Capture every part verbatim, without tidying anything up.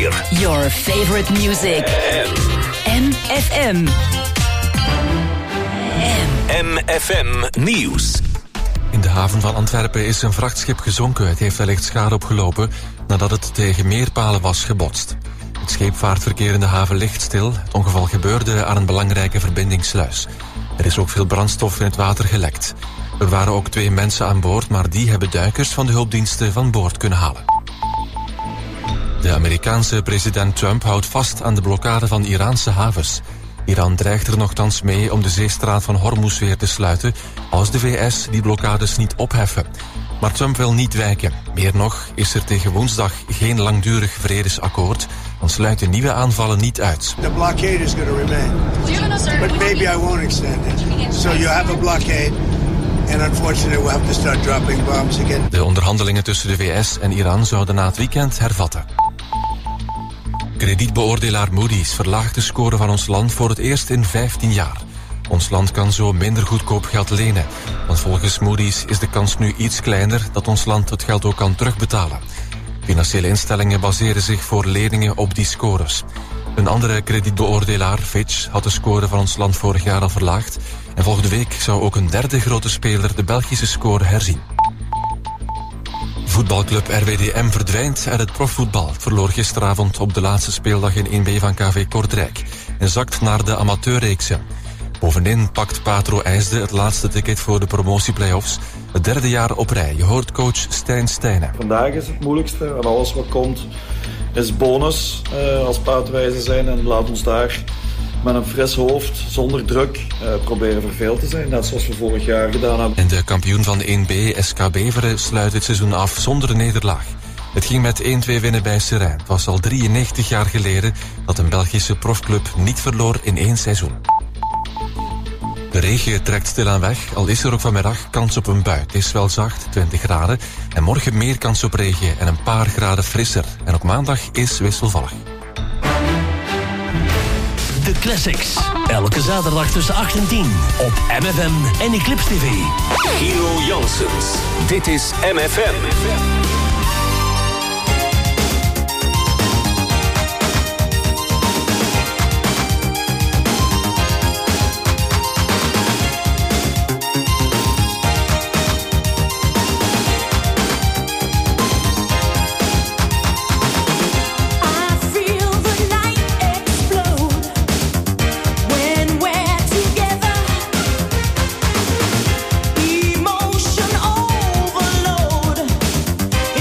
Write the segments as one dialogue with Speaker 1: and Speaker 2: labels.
Speaker 1: vier.
Speaker 2: Your favorite music. M F M.
Speaker 1: M F M Nieuws.
Speaker 3: In de haven van Antwerpen is een vrachtschip gezonken. Het heeft wellicht schade opgelopen nadat het tegen meerpalen was gebotst. Het scheepvaartverkeer in de haven ligt stil. Het ongeval gebeurde aan een belangrijke verbindingssluis. Er is ook veel brandstof in het water gelekt. Er waren ook twee mensen aan boord, maar die hebben duikers van de hulpdiensten van boord kunnen halen. De Amerikaanse president Trump houdt vast aan de blokkade van Iraanse havens. Iran dreigt er nochtans mee om de zeestraat van Hormuz weer te sluiten als de V S die blokkades niet opheffen. Maar Trump wil niet wijken. Meer nog, is er tegen woensdag geen langdurig vredesakkoord, dan sluiten nieuwe aanvallen niet uit.
Speaker 4: The blockade is going to remain. But maybe I won't extend it. So you have a blockade. And unfortunately we'll have to start dropping bombs again.
Speaker 3: De onderhandelingen tussen de V S en Iran zouden na het weekend hervatten. Kredietbeoordelaar Moody's verlaagt de score van ons land voor het eerst in vijftien jaar. Ons land kan zo minder goedkoop geld lenen. Want volgens Moody's is de kans nu iets kleiner dat ons land het geld ook kan terugbetalen. Financiële instellingen baseren zich voor leningen op die scores. Een andere kredietbeoordelaar, Fitch, had de score van ons land vorig jaar al verlaagd. En volgende week zou ook een derde grote speler de Belgische score herzien. Voetbalclub R W D M verdwijnt uit het profvoetbal. Het verloor gisteravond op de laatste speeldag in één B van K V Kortrijk en zakt naar de amateurreeksen. Bovendien pakt Patro IJsde het laatste ticket voor de promotieplayoffs. Het derde jaar op rij. Je hoort coach Stijn Stijnen.
Speaker 5: Vandaag is het moeilijkste en alles wat komt is bonus uh, als Patro zijn. En laat ons daar met een fris hoofd, zonder druk, uh, proberen verveeld te zijn. Net zoals we vorig jaar gedaan hebben.
Speaker 3: En de kampioen van de één B, S K Beveren, sluit het seizoen af zonder nederlaag. Het ging met één twee winnen bij Seraing. Het was al drieënnegentig jaar geleden dat een Belgische profclub niet verloor in één seizoen. De regen trekt stilaan weg, al is er ook vanmiddag kans op een bui. Het is wel zacht, twintig graden. En morgen meer kans op regen en een paar graden frisser. En ook maandag is wisselvallig.
Speaker 1: De Classics. Elke zaterdag tussen acht en tien op M F M en Eclipse T V. Hero Janssens. Dit is M F M.
Speaker 6: Emotion overload.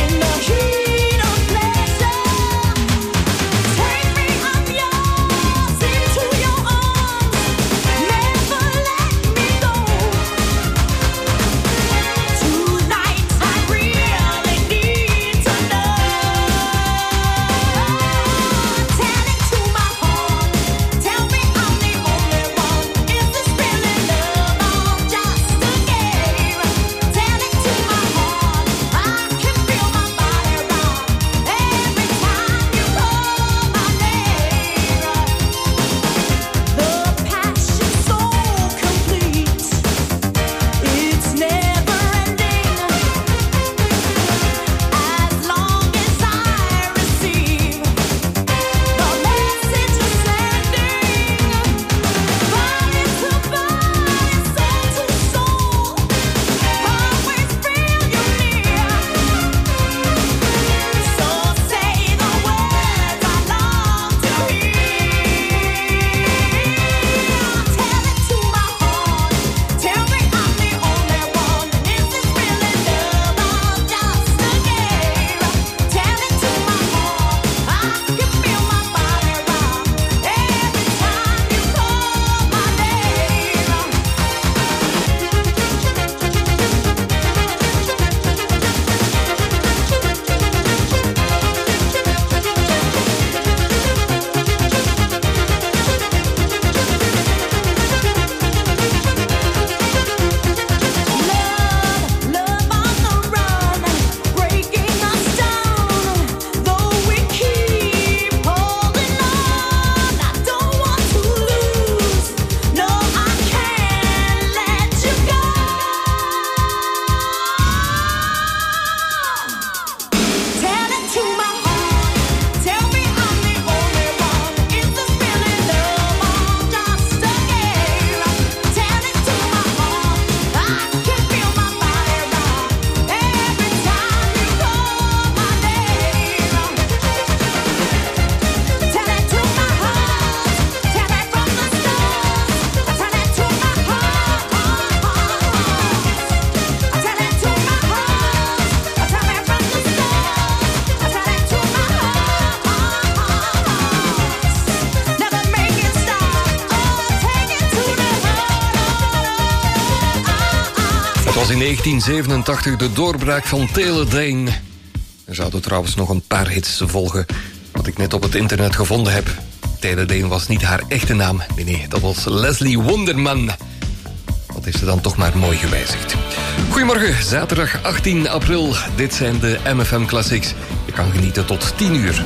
Speaker 6: in negentien zevenentachtig de doorbraak van Taylor Dayne. Er zouden trouwens nog een paar hits volgen, wat ik net op het internet gevonden heb. Taylor Dayne was niet haar echte naam. Nee, nee, dat was Leslie Wonderman. Dat heeft ze dan toch maar mooi gewijzigd. Goedemorgen, zaterdag achttien april. Dit zijn de M F M Classics. Je kan genieten tot tien uur.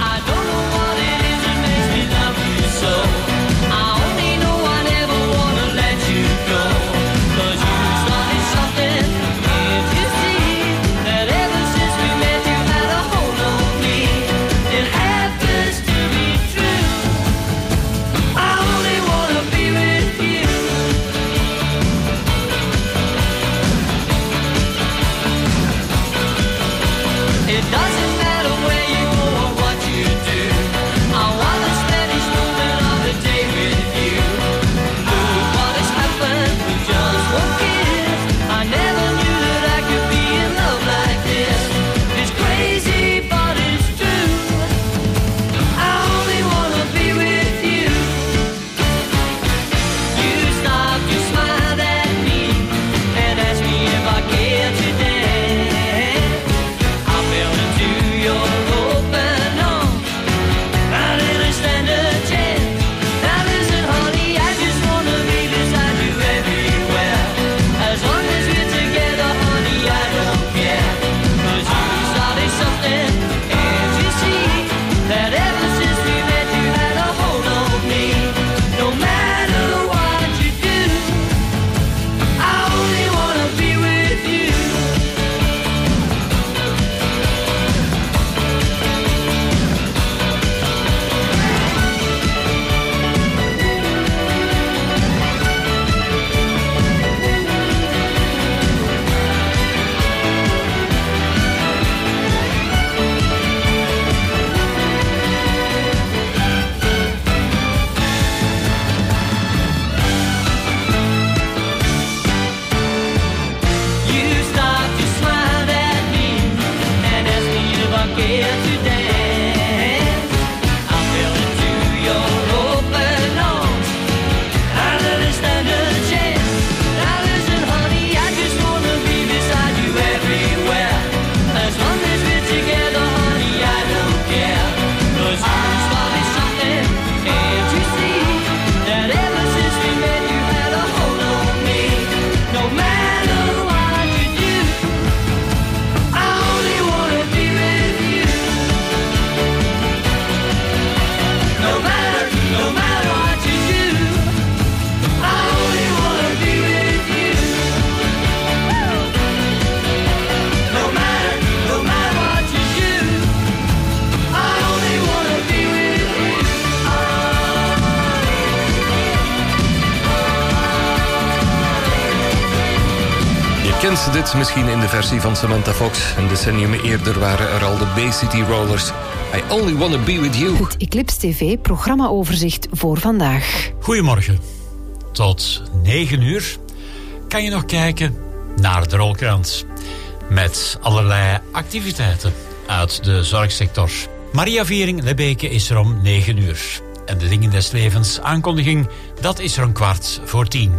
Speaker 6: Kent dit misschien in de versie van Samantha Fox. Een decennium eerder waren er al de Bay City Rollers. I Only Wanna Be With You.
Speaker 2: Het Eclipse T V programmaoverzicht voor vandaag.
Speaker 7: Goedemorgen. Tot negen uur kan je nog kijken naar de Rolkrant. Met allerlei activiteiten uit de zorgsector. Maria Viering Lebeke is er om negen uur. En de Dingen des Levens aankondiging, dat is er een kwart voor tien.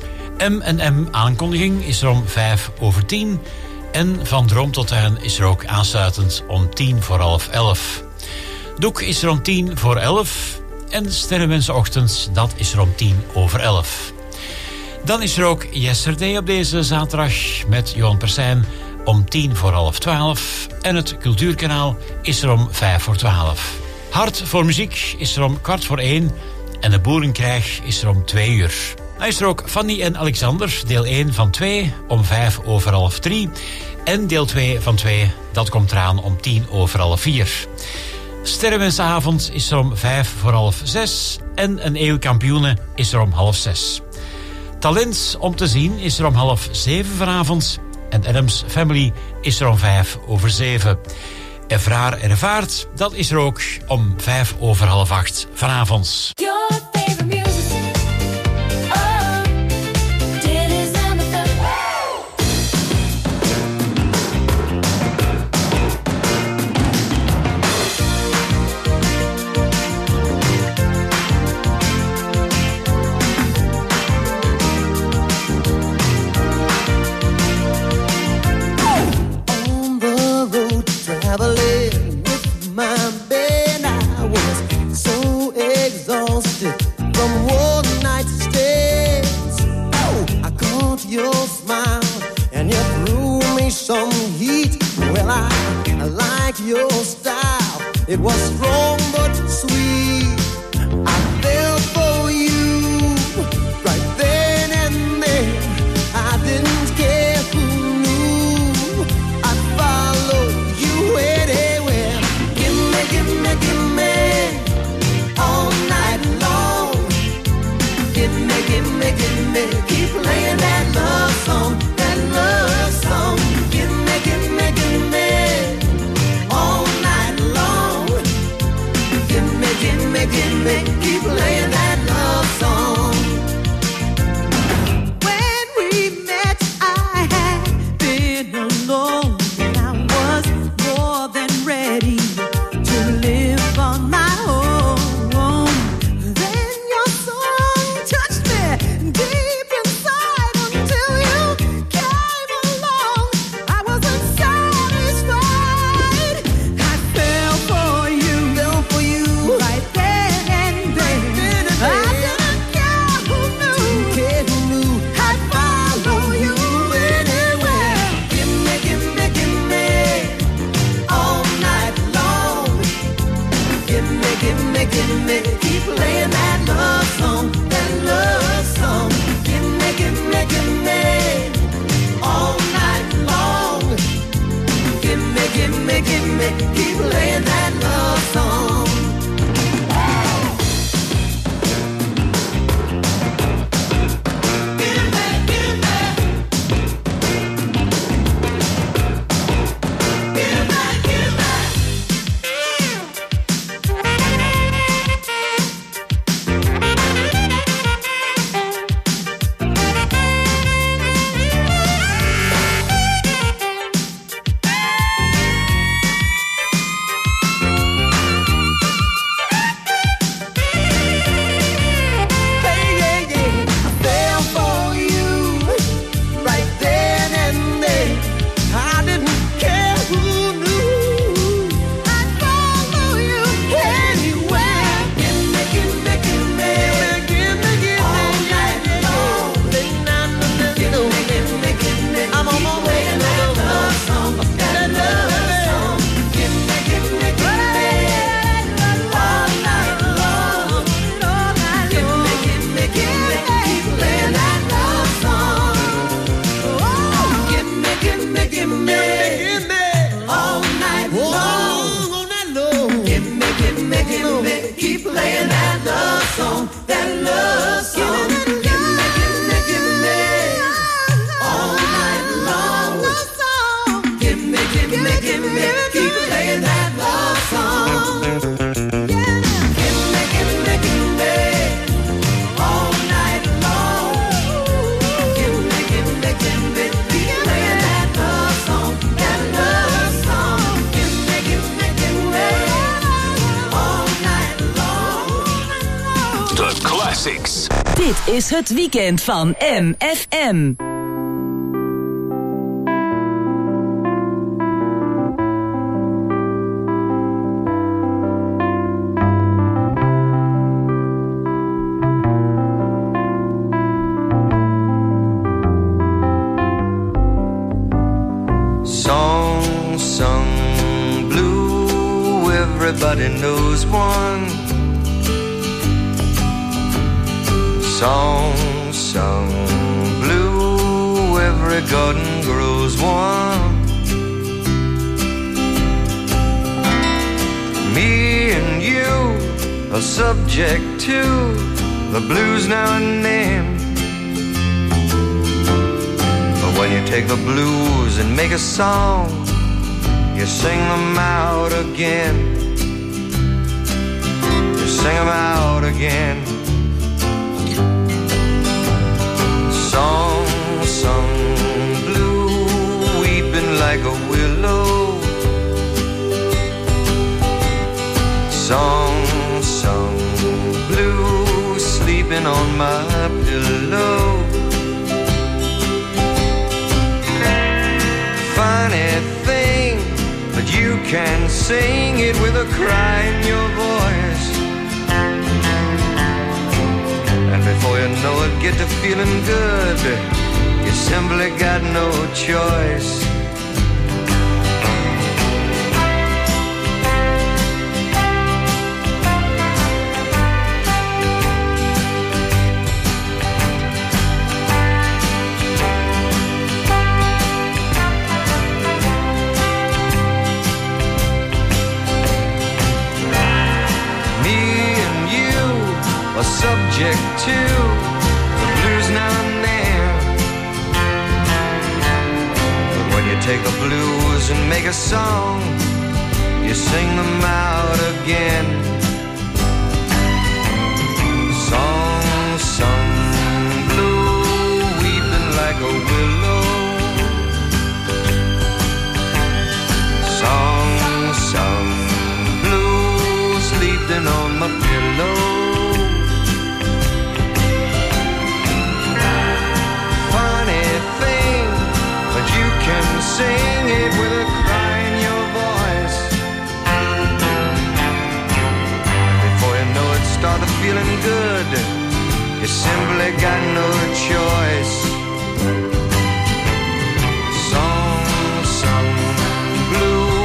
Speaker 7: M en M aankondiging is er om vijf over tien. En van Droom tot Tuin is er ook aansluitend om tien voor half elf. Doek is er om tien voor elf. En Sterrenwensenochtend, dat is er om tien over elf. Dan is er ook Yesterday op deze zaterdag met Johan Persijn om tien voor half twaalf. En het Cultuurkanaal is er om vijf voor twaalf. Hart voor muziek is er om kwart voor één. En de Boerenkrijg is er om twee uur. Dan is er ook Fanny en Alexander, deel één van twee, om vijf over half drie. En deel twee van twee, dat komt eraan om tien over half vier. Sterrenwensavond is er om vijf voor half zes. En een Eeuw Kampioenen is er om half zes. Talent om te zien is er om half zeven vanavond. En Adams Family is er om vijf over zeven. Ervaar Ervaart, dat is er ook om vijf over half acht vanavond.
Speaker 8: heat. Well, I like your style. It was strong but sweet. I fell for you right then and there. I didn't care who knew. I'd follow you anywhere. Give me, give me, give me all night long. Give me, give me, give me. Keep playing that love song, that love song. Give me, give me, give me all night long. Give me, give me, give me. Keep playing that love song. When we met, I had been alone, and I was more than ready to live on my own. Then your song touched me deep inside until you came along. I wasn't satisfied. I fell for you, fell for you right then and there. I didn't care who knew, didn't care who knew. I'd follow you anywhere. Give me, give me, give me all night long. Give me, give me, give me. Keep playing that love song, that love song. Give me, give me, give me all night long. Give me, give me, give me. Keep playing that love song. Give me, give me. Give me, give me. Hey, yeah, yeah. I fell for you right then and there. I didn't care who knew. I'd follow you anywhere. Give me, give me, give me, give me, give me all night long. Give me, give me, give me. I'm on my way to that love song, that love song. Give me, give me, give me all night long. Give me, give me, give me. Keep playing that love song. Give me, give me, give me all night long. Give me, give me, give me. Keep playing that love song, that love song. Give me, give me, give me all night long. Give me, give me, give me. Keep playing that love song. Give me, give me, give me all night long. Give me, give me, give me. Keep playing that love song, that love song. Give me, give me, give me all night long.
Speaker 1: The Classics.
Speaker 2: Dit is het weekend van M F M.
Speaker 9: Song sung blue, everybody knows one. Song sung blue, every garden grows one. Me and you are subject to the blues now and then. But when you take the blues and make a song, you sing them out again. You sing them out again. Song sung blue, weeping like a willow. Song sung blue, sleeping on my pillow. Funny thing, but you can sing it with a cry in your voice. And before you know it, get to feeling good. You simply got no choice. take the blues and make a song, you sing them out again. Song sung blue, weeping like a willow. Song sung blue, sleeping on my pillow. Funny thing, but you can sing it with a cry in your voice. And before you know it, start feeling good. You simply got no choice. Song sung blue.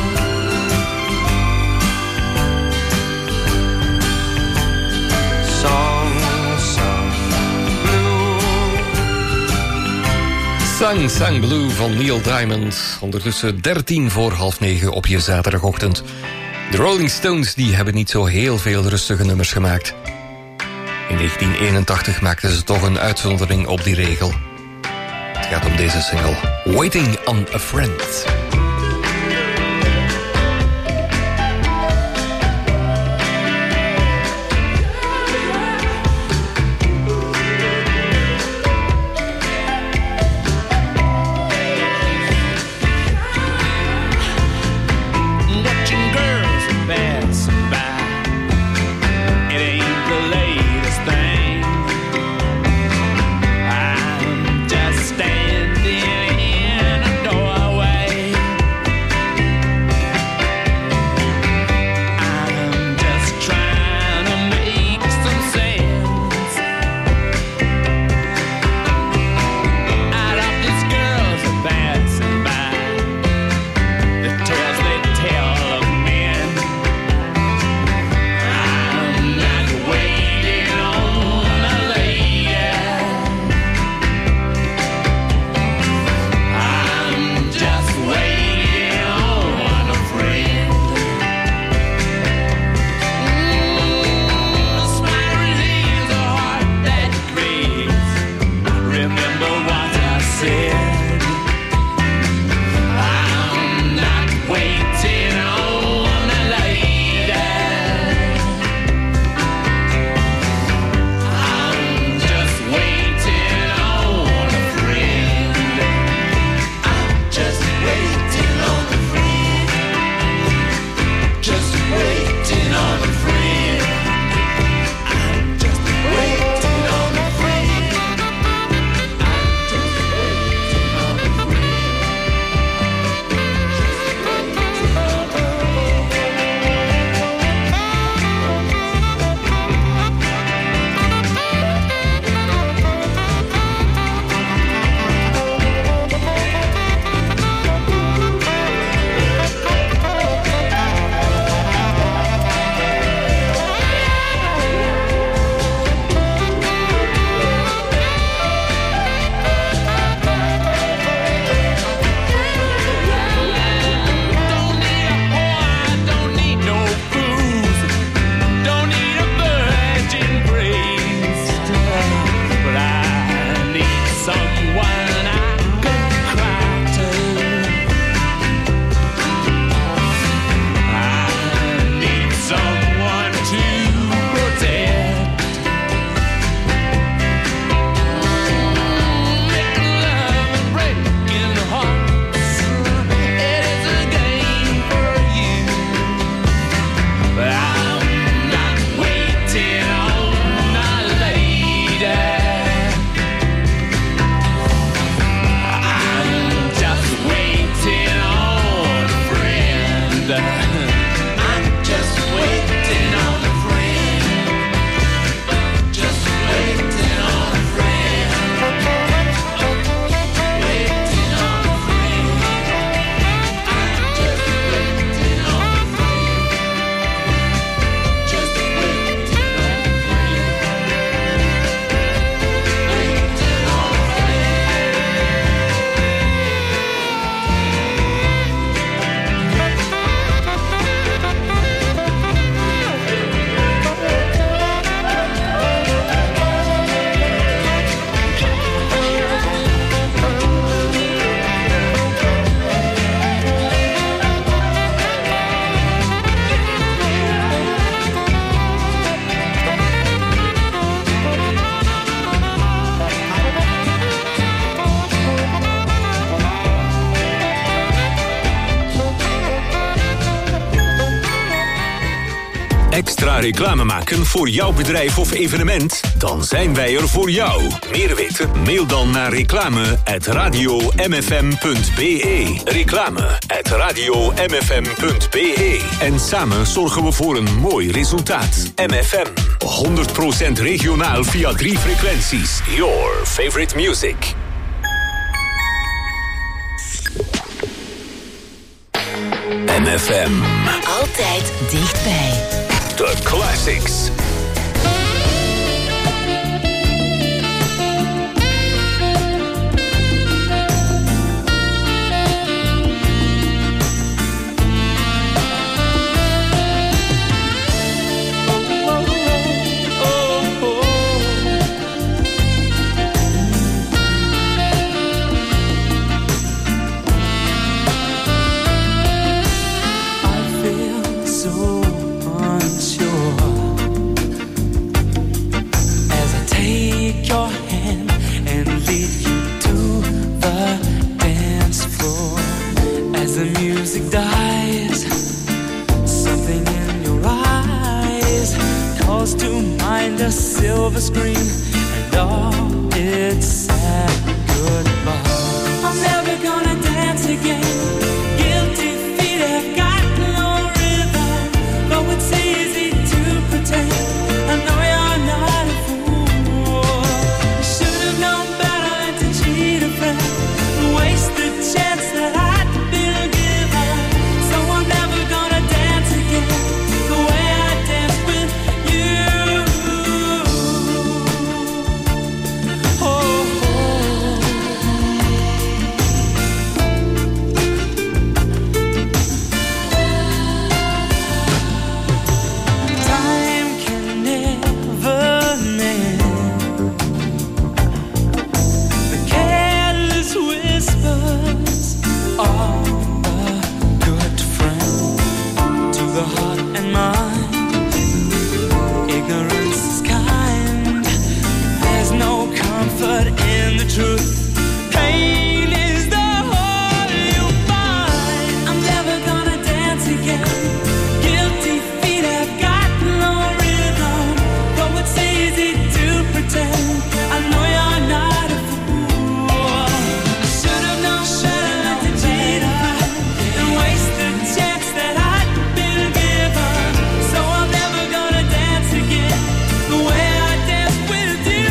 Speaker 9: Song sung blue.
Speaker 6: Sang Sang Blue van Neil Diamond. Ondertussen dertien voor half negen op je zaterdagochtend. De Rolling Stones die hebben niet zo heel veel rustige nummers gemaakt. In negentien eenentachtig maakten ze toch een uitzondering op die regel. Het gaat om deze single, Waiting on a Friend.
Speaker 10: Standing in a doorway.
Speaker 1: extra reclame maken voor jouw bedrijf of evenement? Dan zijn wij er voor jou. Meer weten? Mail dan naar reclame at radio m f m punt b e. Reclame at radio m f m punt b e. En samen zorgen we voor een mooi resultaat. M F M, honderd procent regionaal via drie frequenties. Your favorite music. M F M.
Speaker 2: Altijd dichtbij.
Speaker 1: The classics.
Speaker 10: A silver screen and all its sad goodbye. I'm never gonna dance again. Guilty feet have got no rhythm, though it's easy to pretend. I know you're not a fool. Should have known better than to cheat a friend and waste the chance that I'd been given. So I'm never gonna dance again the way I danced with you. Truth, pain is the whole you'll find. I'm never gonna dance again. Guilty feet have got no rhythm, though it's easy to pretend. I know you're not a fool. I should have known better than to cheat a friend and waste the chance that I'd been given. So I'm never gonna dance again the way I danced with you.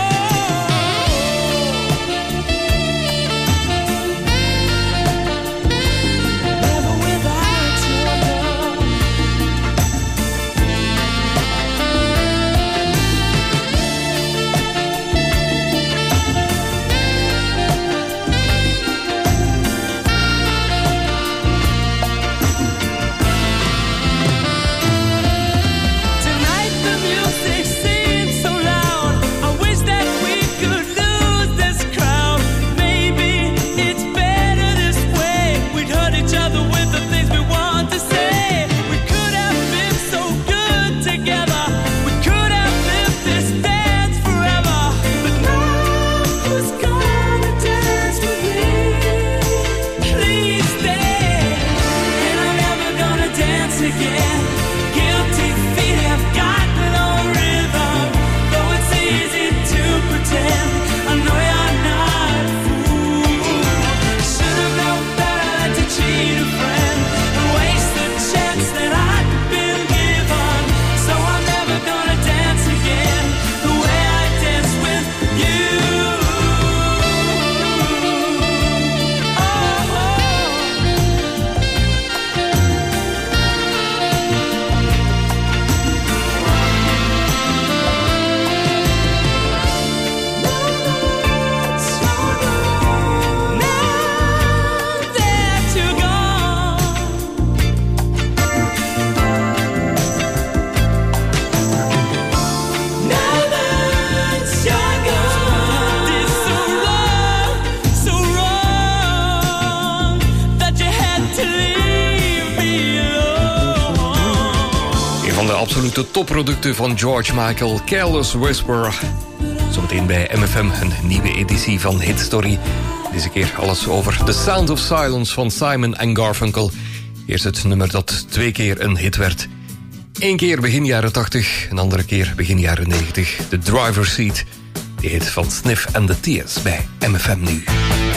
Speaker 6: absolute topproducten van George Michael, Careless Whisper. Zometeen bij M F M een nieuwe editie van Hit Story. Deze keer alles over The Sound of Silence van Simon en Garfunkel. Eerst het nummer dat twee keer een hit werd. Eén keer begin jaren tachtig, een andere keer begin jaren negentig. De Driver's Seat, die hit van Sniff and the Tears bij M F M nu.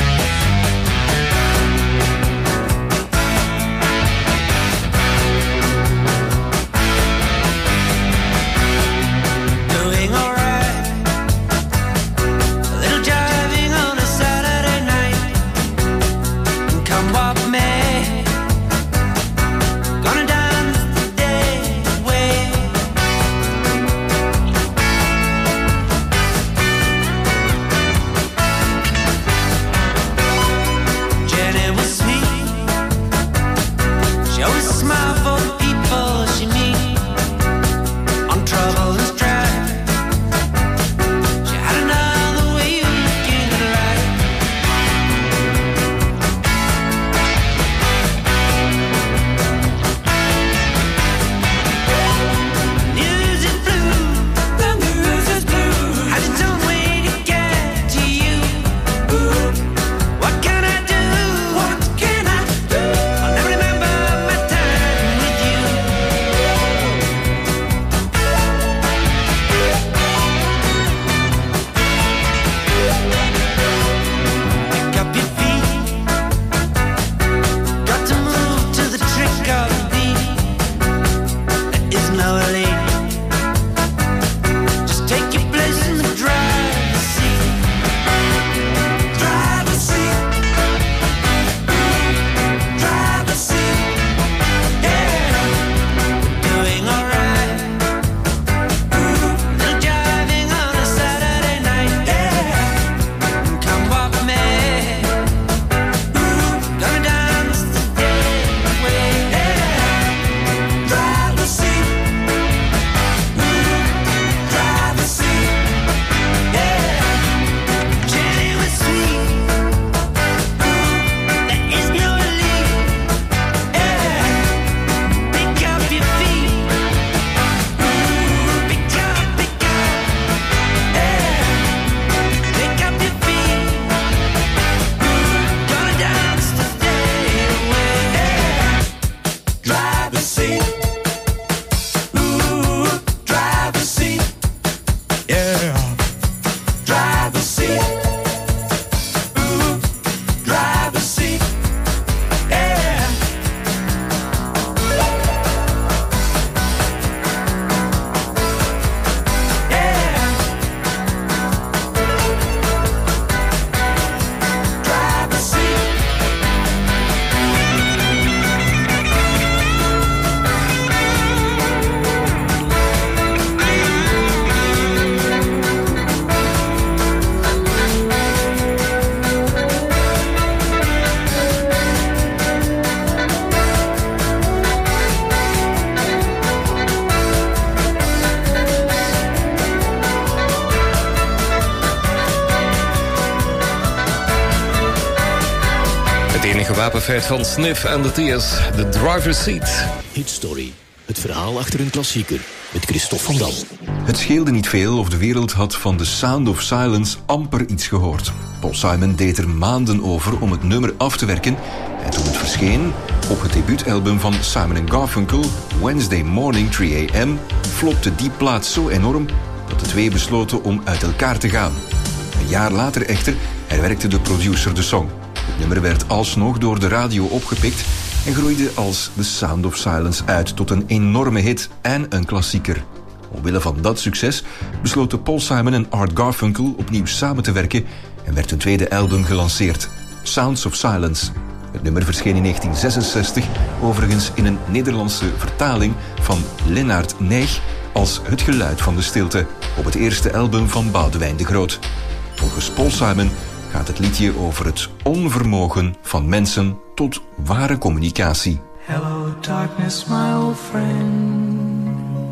Speaker 6: Wapenfeit van Sniff and the Tears, The Driver's Seat.
Speaker 11: Hitstory, het verhaal achter een klassieker, met Christophe van Dam.
Speaker 12: Het scheelde niet veel of de wereld had van The Sound of Silence amper iets gehoord. Paul Simon deed er maanden over om het nummer af te werken en toen het verscheen op het debuutalbum van Simon en Garfunkel, Wednesday Morning drie a m, flopte die plaat zo enorm dat de twee besloten om uit elkaar te gaan. Een jaar later echter herwerkte de producer de song. Het nummer werd alsnog door de radio opgepikt en groeide als The Sound of Silence uit tot een enorme hit en een klassieker. Omwille van dat succes besloten Paul Simon en Art Garfunkel opnieuw samen te werken en werd een tweede album gelanceerd, Sounds of Silence. Het nummer verscheen in negentien zesenzestig, overigens in een Nederlandse vertaling van Lennart Nijg als Het geluid van de stilte, op het eerste album van Boudewijn de Groot. Volgens Paul Simon gaat het liedje over het onvermogen van mensen tot ware communicatie.
Speaker 13: Hello darkness, my old friend.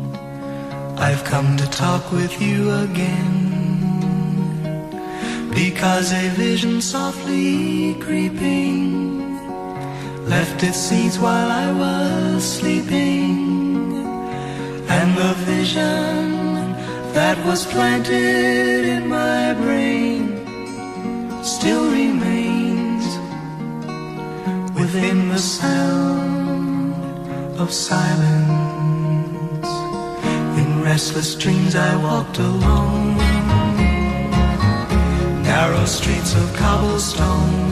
Speaker 13: I've come to talk with you again. Because a vision softly creeping left its seeds while I was sleeping. And the vision that was planted in my brain still remains within the sound of silence. restless dreams I walked alone. Narrow streets of cobblestone,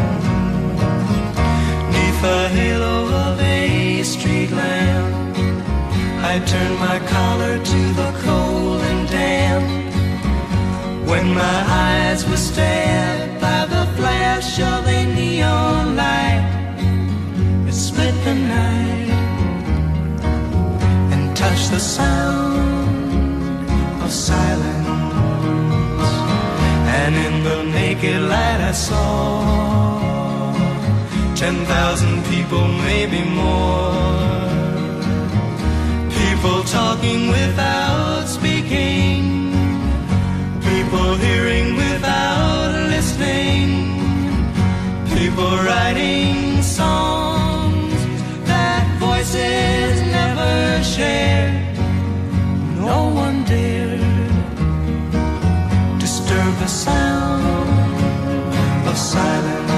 Speaker 13: neath the halo of a street lamp, I turned my collar to the cold and damp. When my eyes were stared by the flash of a neon light, it split the night and touched the sound of silence. And in the naked light I saw ten thousand people, maybe more. People talking without speaking, people hearing without listening, people writing songs that voices never shared. No one dared disturb the sound of silence.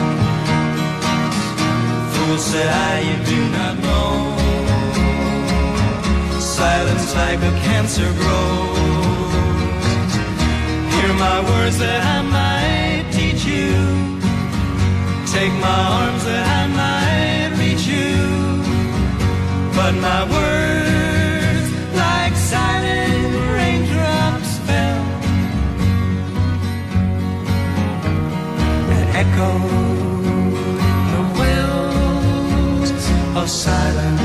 Speaker 13: Fools say I, you do not know, silence like a cancer grows. Hear my words that I might teach you, take my arms that I might reach you, but my words like silent raindrops fell and echoed the wells of silence.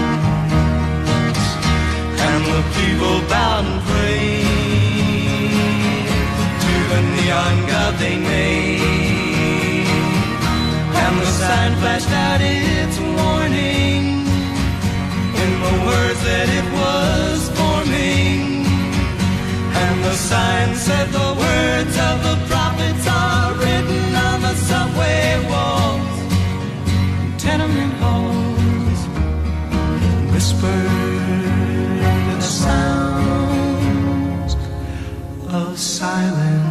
Speaker 13: And the people bowed and prayed to the neon god they made, and the sign flashed out its warning in the words that it was forming. And the sign said the words of the prophets are written on the subway walls, tenement halls, whispered sounds of silence.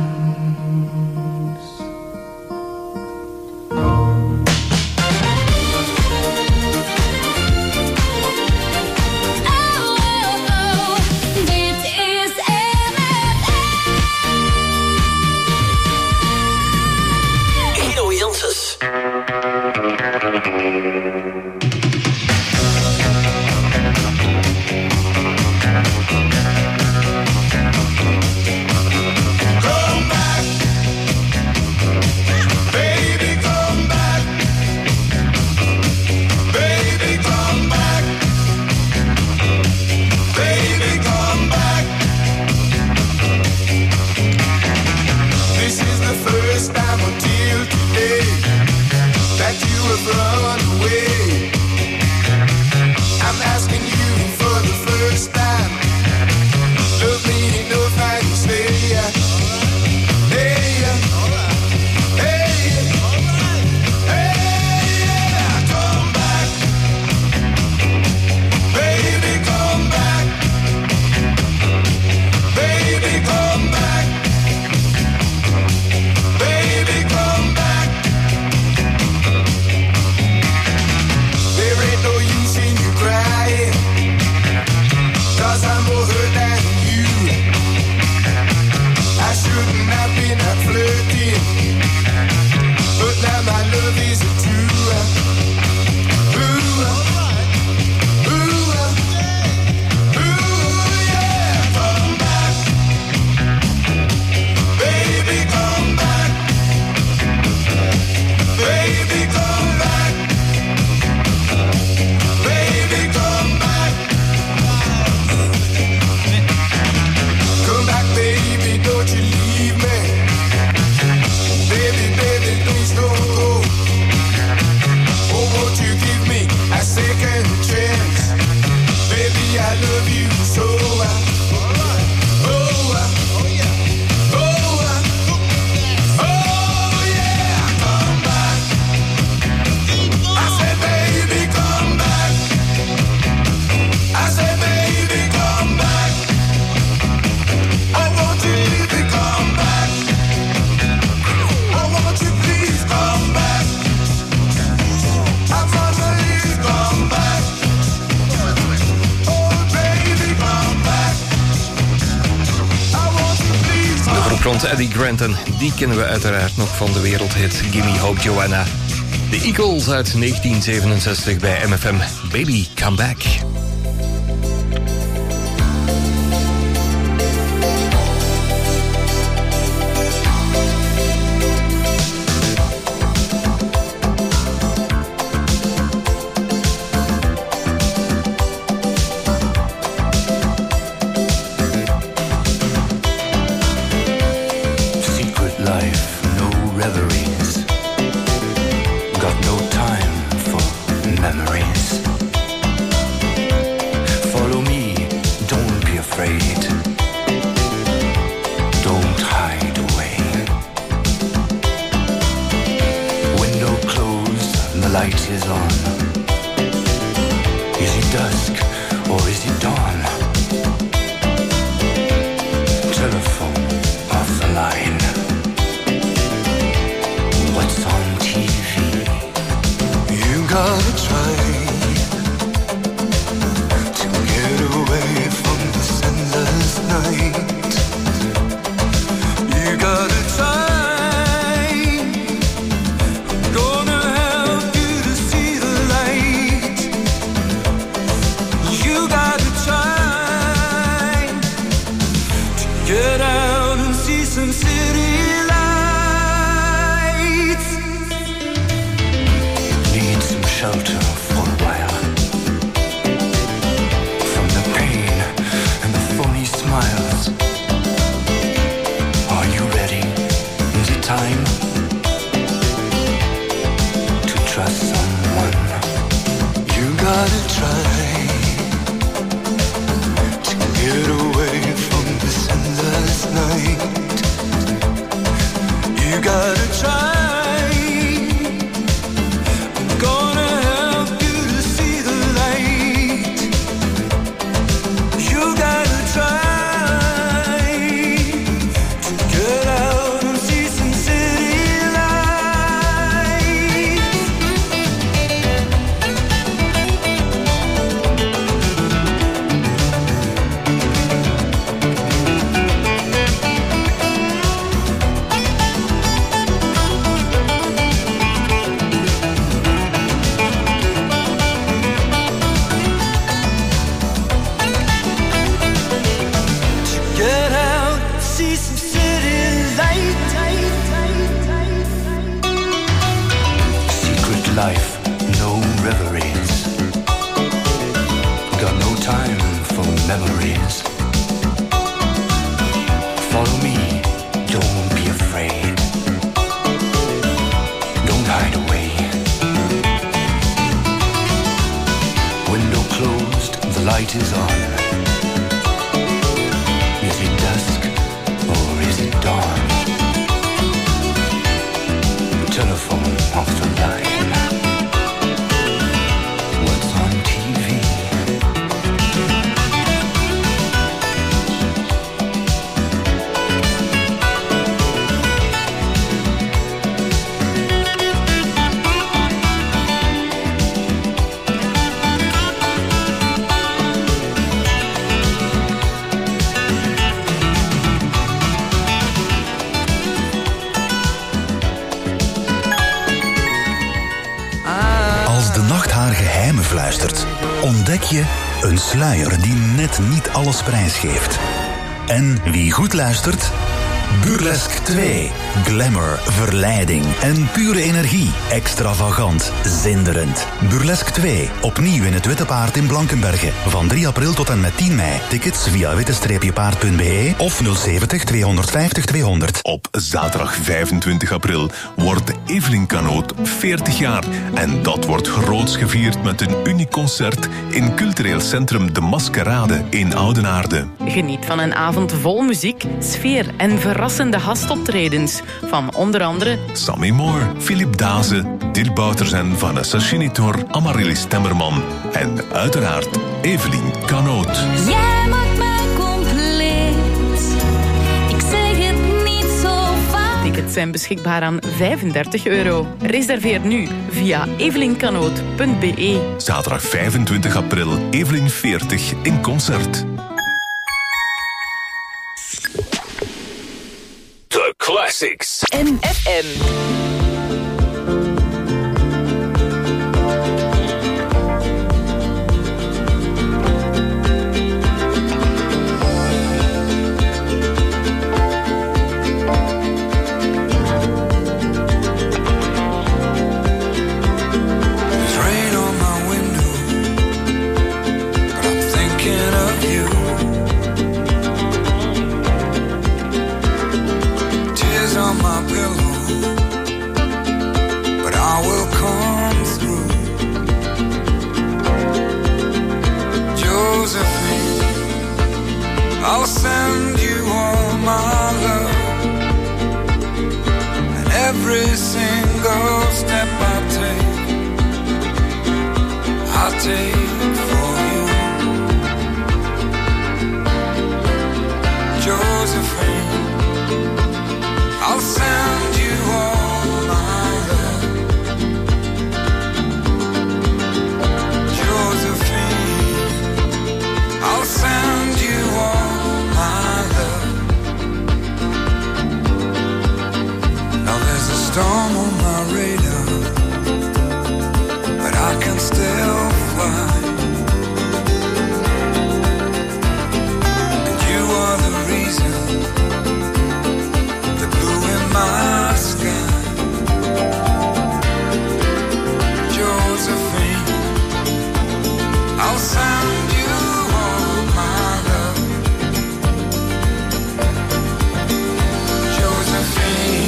Speaker 6: achtergrond Eddie Grant en die kennen we uiteraard nog van de wereldhit Gimme Hope Joanna. De Eagles uit negentien zevenenzestig bij M F M. Baby, come back.
Speaker 14: Ontdek je een sluier die net niet alles prijsgeeft. En wie goed luistert? Burlesque twee. Glamour, verleiding en pure energie. Extravagant, zinderend. Burlesque twee. Opnieuw in het Witte Paard in Blankenberge. Van drie april tot en met tien mei. Tickets via witte paard punt b e of nul zeventig tweehonderdvijftig tweehonderd.
Speaker 15: Op zaterdag vijfentwintig april wordt Evelien Canoot veertig jaar. En dat wordt groots gevierd met een uniek concert in cultureel centrum De Maskerade in Oudenaarde.
Speaker 16: Geniet van een avond vol muziek, sfeer en verrassende gastoptredens. Van onder andere
Speaker 15: Sammy Moore, Philip Daze, Dirk Bouters en Vanessa Schinitor, Amaryllis Temmerman en uiteraard Evelien Canoot.
Speaker 2: Jij maakt mij compleet. Ik zeg het niet zo vaak.
Speaker 16: Tickets zijn beschikbaar aan vijfendertig euro. Reserveer nu via evelien canoot punt b e.
Speaker 15: Zaterdag vijfentwintig april, Evelien veertig in concert.
Speaker 1: Classics.
Speaker 17: M F M.
Speaker 18: I'll send you all my love, and every single step I take, I'll take for you. Josephine, I'll send you all my love. Josephine, I'll send you all storm on my radar, but I can still fly. And you are the reason, the blue in my sky. Josephine, I'll send you all my love. Josephine,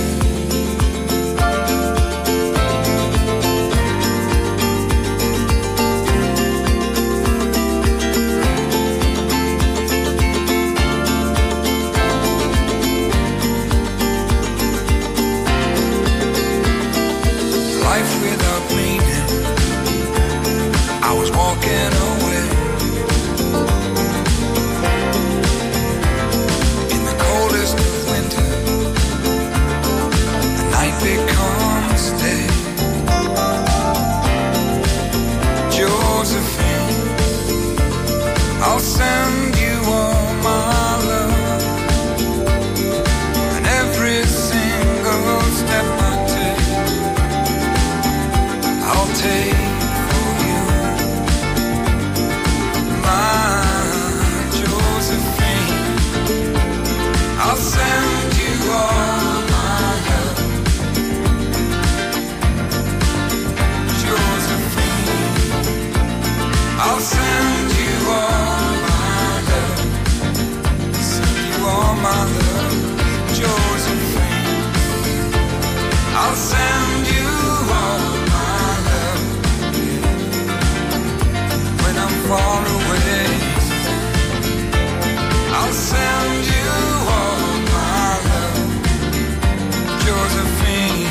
Speaker 18: walking away in the coldest of winter. The night becomes day. Josephine, I'll send you all my love, and every single step I take, I'll take. I'll send you all my love, Josephine. I'll send you all my love, send you all my love, Josephine. I'll send you all my love when I'm far away. I'll send you all my love, Josephine.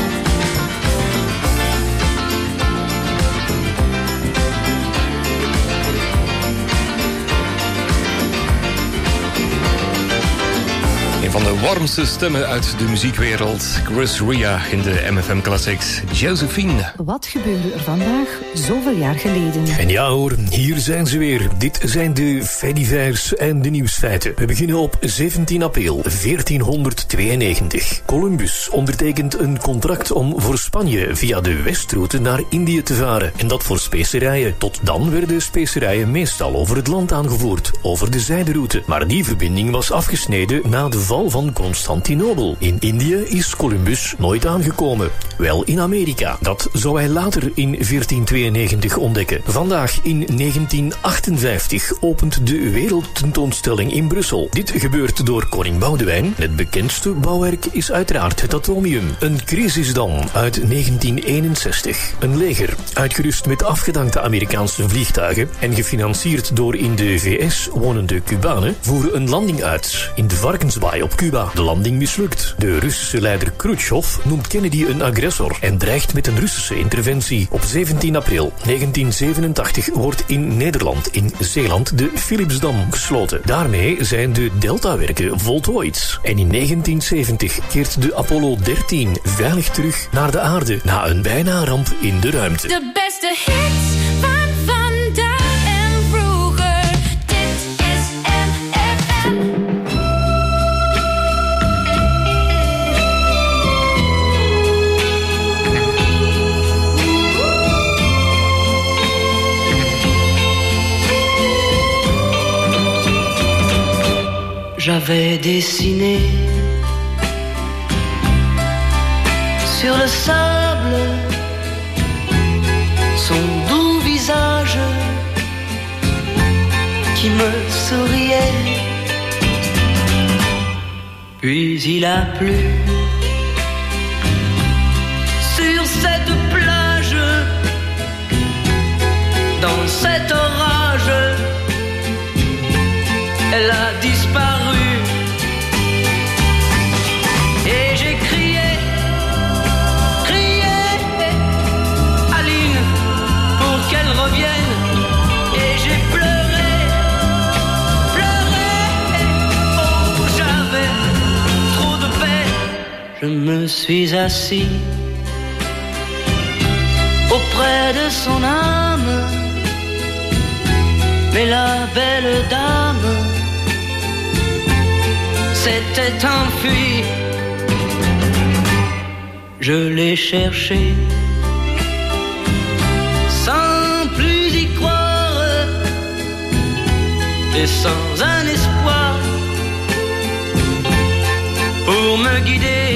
Speaker 6: Een van de warmste stemmen uit de muziekwereld, Chris Ria in de M F M Classics, Josephine.
Speaker 19: Wat gebeurde er vandaag zoveel jaar geleden?
Speaker 11: En ja hoor, hier zijn ze weer. Dit zijn de faits en de nieuwsfeiten. We beginnen op zeventien april veertienhonderdtweeënnegentig. Columbus ondertekent een contract om voor Spanje via de westroute naar Indië te varen. En dat voor specerijen. Tot dan werden specerijen meestal over het land aangevoerd, over de zijderoute. Maar die verbinding was afgesneden na de val van Constantinopel. In Indië is Columbus nooit aangekomen. Wel in Amerika. Dat zou hij later in veertienhonderdtweeënnegentig ontdekken. Vandaag in negentien achtenvijftig opent de Wereldtentoonstelling in Brussel. Dit gebeurt door koning Boudewijn. Het bekendste bouwwerk is uiteraard het Atomium. Een crisisdam uit negentien eenenzestig. Een leger, uitgerust met afgedankte Amerikaanse vliegtuigen en gefinancierd door in de V S wonende Cubanen, voeren een landing uit in de Varkensbaai op Cuba. De landing mislukt. De Russische leider Khrushchev noemt Kennedy een agressor en dreigt met een Russische interventie. Op zeventien april negentien zevenentachtig wordt in Nederland, in Zeeland, de Philipsdam gesloten. Daarmee zijn de Deltawerken voltooid. En in negentien zeventig keert de Apollo dertien veilig terug naar de aarde na een bijna ramp in de ruimte.
Speaker 2: De beste hits van vandaag en vroeger. Dit is M F M.
Speaker 17: j'avais dessiné sur le sable son doux visage qui me souriait. Puis il a plu sur cette plage, dans cet orage, elle a disparu. Et j'ai crié, crié, Aline, pour qu'elle revienne. Et j'ai pleuré, pleuré, oh j'avais trop de peine. Je me suis assis auprès de son âme, mais la belle dame s'était enfuie. Je l'ai cherchée sans plus y croire et sans un espoir pour me guider.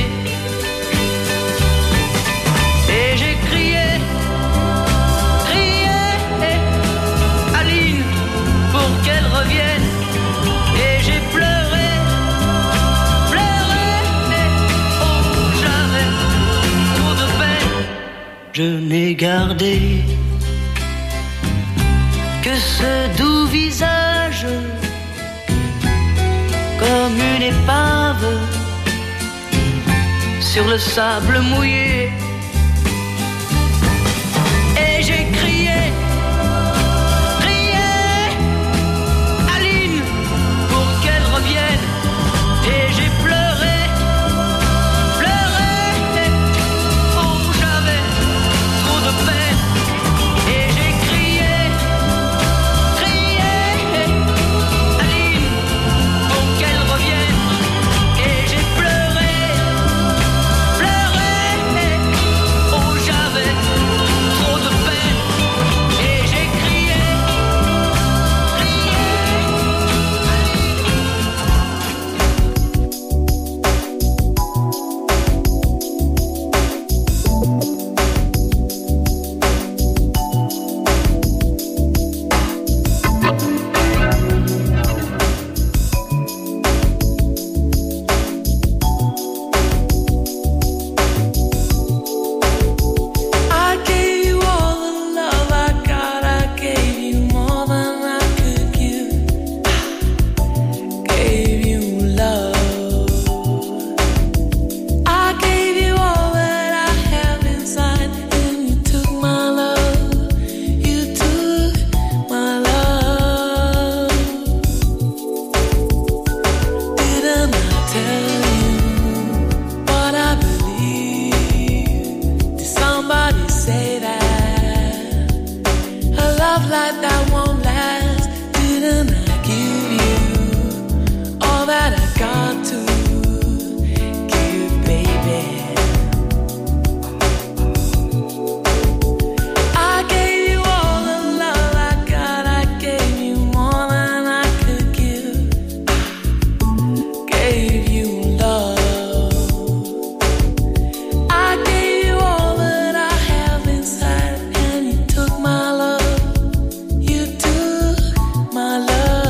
Speaker 17: Et j'ai crié, crié, Aline, pour qu'elle revienne. Et j'ai pleuré, pleuré, oh j'avais trop de peine. Je n'ai gardé que ce doux visage, comme une épave sur le sable mouillé. Et j'ai crié, crié, Aline, pour qu'elle revienne. Et j'ai pleuré, pleuré, oh j'avais trop de peine. Et j'ai crié, crié, Aline, pour qu'elle revienne. Et j'ai pleuré, pleuré, oh j'avais trop de peine. Et j'ai crié,
Speaker 10: I gave you all the love I got. I gave you more than I could give. Gave you love. I gave you all that I have inside, and you took my love. You took my love. Didn't I tell you what I believe? Did somebody say that a love like that won't last? Didn't I give you all that I got to give, baby? I gave you all the love I got. I gave you more than I could give. Gave you love. I gave you all that I have inside, and you took my love. You took my love.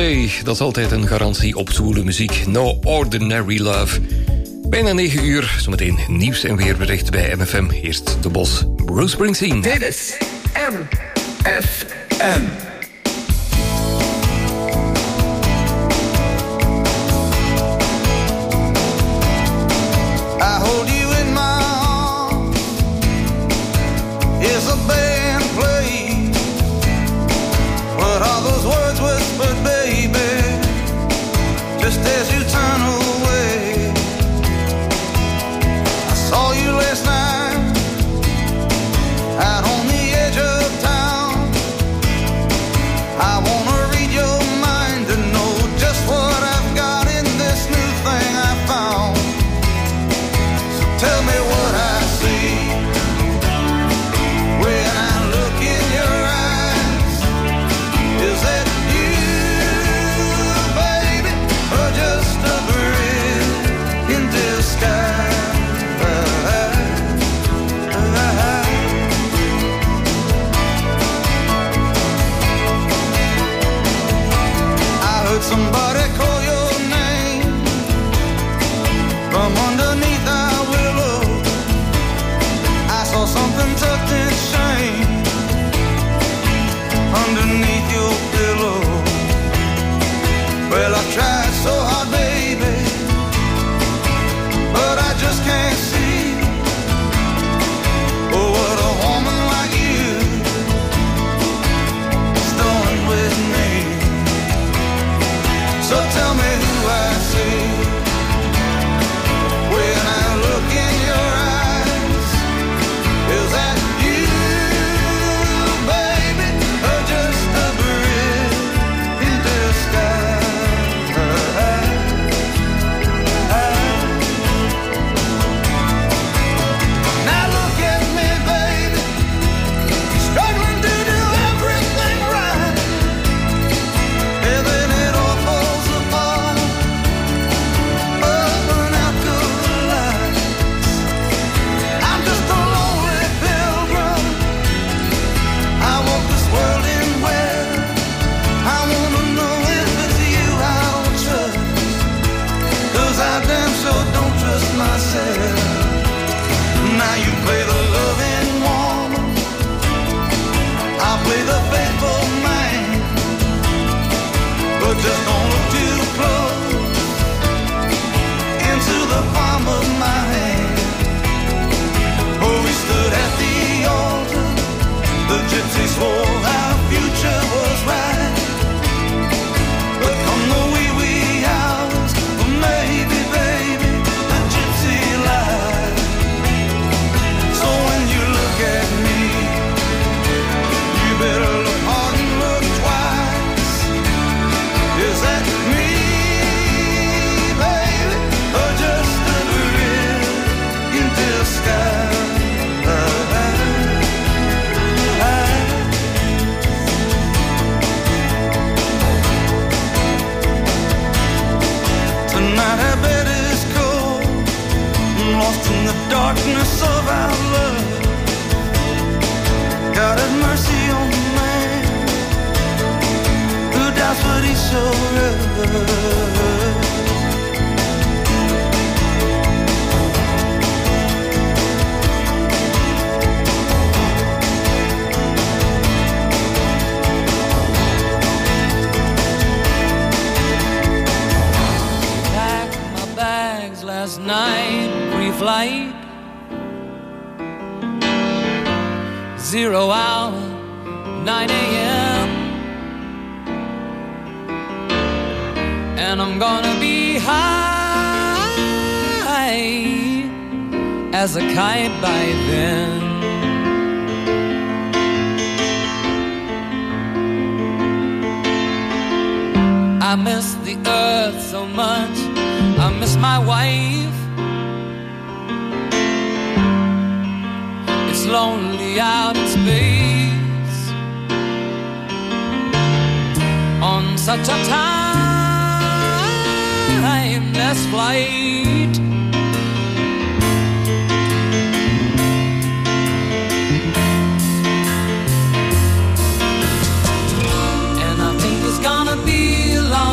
Speaker 6: Day, dat is altijd een garantie op zwoele muziek. No Ordinary Love. Bijna negen uur, zometeen nieuws en weerbericht bij M F M. Eerst de Bos, Bruce Springsteen.
Speaker 20: Dit is M F M.
Speaker 8: I hold you in my arms. Is a band playing? What are those words whispered, baby? Just as you turn away. I saw you last night out on the edge of town. I wanna read your mind to know just what I've got in this new thing I found. Tell me what I see when I look in your eyes. Is that you, baby, or just a breath in disguise? I heard somebody call your name from underneath our willow. I saw something tucked in shame underneath your pillow. Well, I've tried so hard, baby, but I just can't see. Oh, what a woman like you is doing with me. So tell me who I see when I look in your eyes. Is that you, baby, or just a breath in disguise? Now look at me, baby, struggling to do everything right, and then it all falls apart. Burn out the lights. I'm just a lonely pilgrim. I walk this world in where I wanna know if it's you I don't trust. 'Cause I damn sure don't trust myself. Now you play the loving woman, I'll play the faithful man. But just don't look too close into the palm of my hand. Oh, we stood at the altar, the gypsy swore our future was right. But come the wee wee hours, well, maybe, baby, the gypsy lied. So when you look at me, you better look hard and look twice. Is that me, baby, or just a breath in disguise? Tonight our bed is cold, lost in the darkness of our love. God have mercy on the man who doubts what he sure is.
Speaker 10: Packed my bags last night, pre-flight. Zero hour, nine a.m. And I'm gonna be high as a kite by then. I miss the earth so much, I miss my wife. It's lonely out in space on such a timeless flight. And I think it's gonna be a long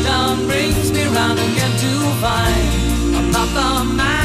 Speaker 10: Love brings me round again to find I'm not the man